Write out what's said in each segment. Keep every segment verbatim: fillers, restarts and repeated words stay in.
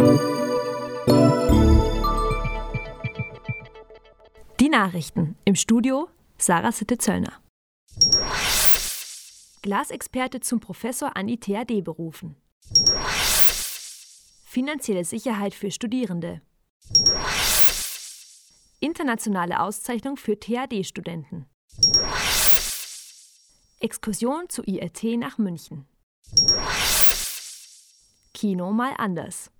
Die Nachrichten. Im Studio Sarah Sitte-Zöllner. Glasexperte zum Professor an die T H D berufen. Finanzielle Sicherheit für Studierende. Internationale Auszeichnung für T H D-Studenten. Exkursion zu I R T nach München. Kino mal anders.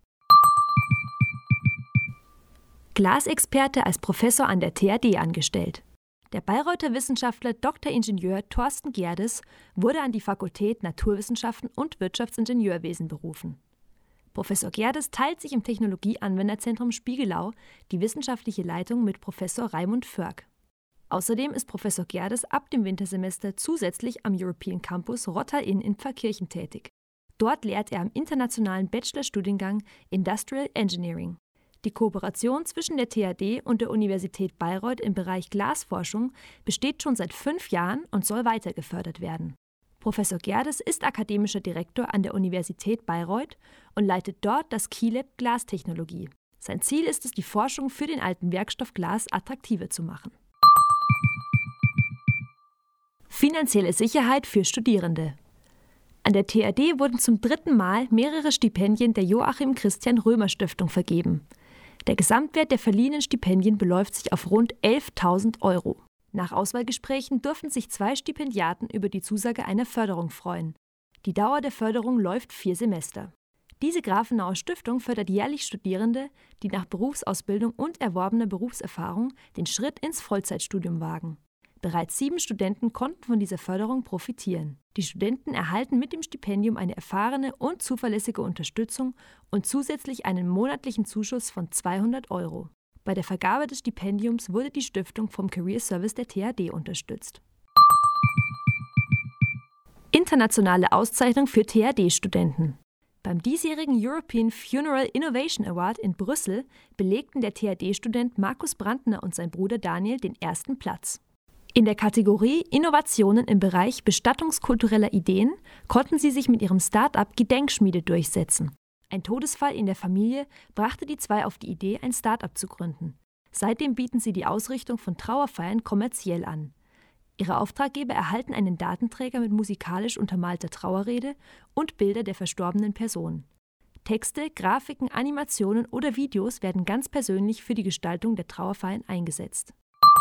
Glasexperte als Professor an der T H D angestellt. Der Bayreuther Wissenschaftler Doktor Ingenieur Thorsten Gerdes wurde an die Fakultät Naturwissenschaften und Wirtschaftsingenieurwesen berufen. Professor Gerdes teilt sich im Technologie-Anwenderzentrum Spiegelau die wissenschaftliche Leitung mit Professor Raimund Förg. Außerdem ist Professor Gerdes ab dem Wintersemester zusätzlich am European Campus Rottal-Inn in Pfarrkirchen tätig. Dort lehrt er am internationalen Bachelorstudiengang Industrial Engineering. Die Kooperation zwischen der T H D und der Universität Bayreuth im Bereich Glasforschung besteht schon seit fünf Jahren und soll weiter gefördert werden. Professor Gerdes ist akademischer Direktor an der Universität Bayreuth und leitet dort das KeyLab Glastechnologie. Sein Ziel ist es, die Forschung für den alten Werkstoff Glas attraktiver zu machen. Finanzielle Sicherheit für Studierende. An der T H D wurden zum dritten Mal mehrere Stipendien der Joachim Christian Römer Stiftung vergeben. Der Gesamtwert der verliehenen Stipendien beläuft sich auf rund elftausend Euro. Nach Auswahlgesprächen durften sich zwei Stipendiaten über die Zusage einer Förderung freuen. Die Dauer der Förderung läuft vier Semester. Diese Grafenauer Stiftung fördert jährlich Studierende, die nach Berufsausbildung und erworbener Berufserfahrung den Schritt ins Vollzeitstudium wagen. Bereits sieben Studenten konnten von dieser Förderung profitieren. Die Studenten erhalten mit dem Stipendium eine erfahrene und zuverlässige Unterstützung und zusätzlich einen monatlichen Zuschuss von zweihundert Euro. Bei der Vergabe des Stipendiums wurde die Stiftung vom Career Service der T H D unterstützt. Internationale Auszeichnung für T H D-Studenten. Beim diesjährigen European Funeral Innovation Award in Brüssel belegten der T H D-Student Markus Brandner und sein Bruder Daniel den ersten Platz. In der Kategorie Innovationen im Bereich bestattungskultureller Ideen konnten sie sich mit ihrem Start-up Gedenkschmiede durchsetzen. Ein Todesfall in der Familie brachte die zwei auf die Idee, ein Start-up zu gründen. Seitdem bieten sie die Ausrichtung von Trauerfeiern kommerziell an. Ihre Auftraggeber erhalten einen Datenträger mit musikalisch untermalter Trauerrede und Bilder der verstorbenen Person. Texte, Grafiken, Animationen oder Videos werden ganz persönlich für die Gestaltung der Trauerfeiern eingesetzt.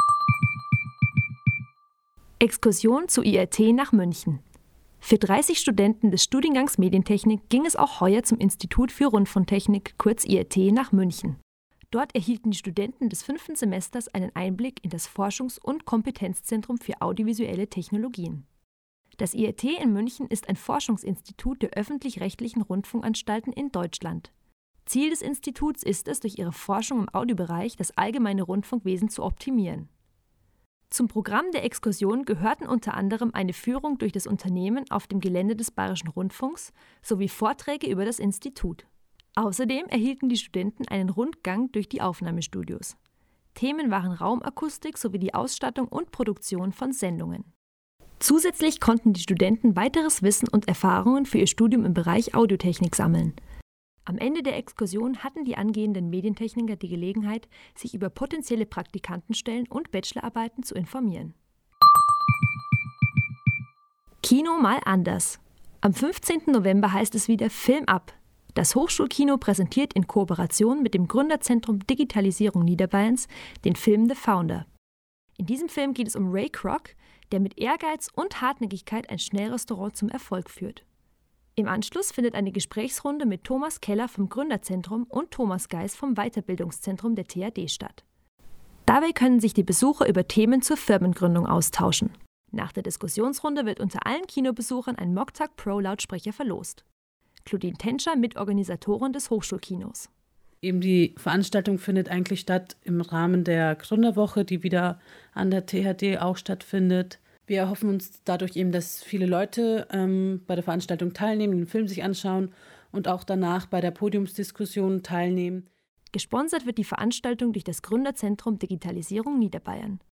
Exkursion zu I R T nach München. Für dreißig Studenten des Studiengangs Medientechnik ging es auch heuer zum Institut für Rundfunktechnik, kurz I R T, nach München. Dort erhielten die Studenten des fünften Semesters einen Einblick in das Forschungs- und Kompetenzzentrum für audiovisuelle Technologien. Das I R T in München ist ein Forschungsinstitut der öffentlich-rechtlichen Rundfunkanstalten in Deutschland. Ziel des Instituts ist es, durch ihre Forschung im Audiobereich das allgemeine Rundfunkwesen zu optimieren. Zum Programm der Exkursion gehörten unter anderem eine Führung durch das Unternehmen auf dem Gelände des Bayerischen Rundfunks sowie Vorträge über das Institut. Außerdem erhielten die Studenten einen Rundgang durch die Aufnahmestudios. Themen waren Raumakustik sowie die Ausstattung und Produktion von Sendungen. Zusätzlich konnten die Studenten weiteres Wissen und Erfahrungen für ihr Studium im Bereich Audiotechnik sammeln. Am Ende der Exkursion hatten die angehenden Medientechniker die Gelegenheit, sich über potenzielle Praktikantenstellen und Bachelorarbeiten zu informieren. Kino mal anders. Am fünfzehnten November heißt es wieder Film ab. Das Hochschulkino präsentiert in Kooperation mit dem Gründerzentrum Digitalisierung Niederbayerns den Film The Founder. In diesem Film geht es um Ray Kroc, der mit Ehrgeiz und Hartnäckigkeit ein Schnellrestaurant zum Erfolg führt. Im Anschluss findet eine Gesprächsrunde mit Thomas Keller vom Gründerzentrum und Thomas Geis vom Weiterbildungszentrum der T H D statt. Dabei können sich die Besucher über Themen zur Firmengründung austauschen. Nach der Diskussionsrunde wird unter allen Kinobesuchern ein Mocktac Pro Lautsprecher verlost. Claudine Tenscher, Mitorganisatorin des Hochschulkinos. Eben die Veranstaltung findet eigentlich statt im Rahmen der Gründerwoche, die wieder an der T H D auch stattfindet. Wir erhoffen uns dadurch eben, dass viele Leute ähm, bei der Veranstaltung teilnehmen, den Film sich anschauen und auch danach bei der Podiumsdiskussion teilnehmen. Gesponsert wird die Veranstaltung durch das Gründerzentrum Digitalisierung Niederbayern.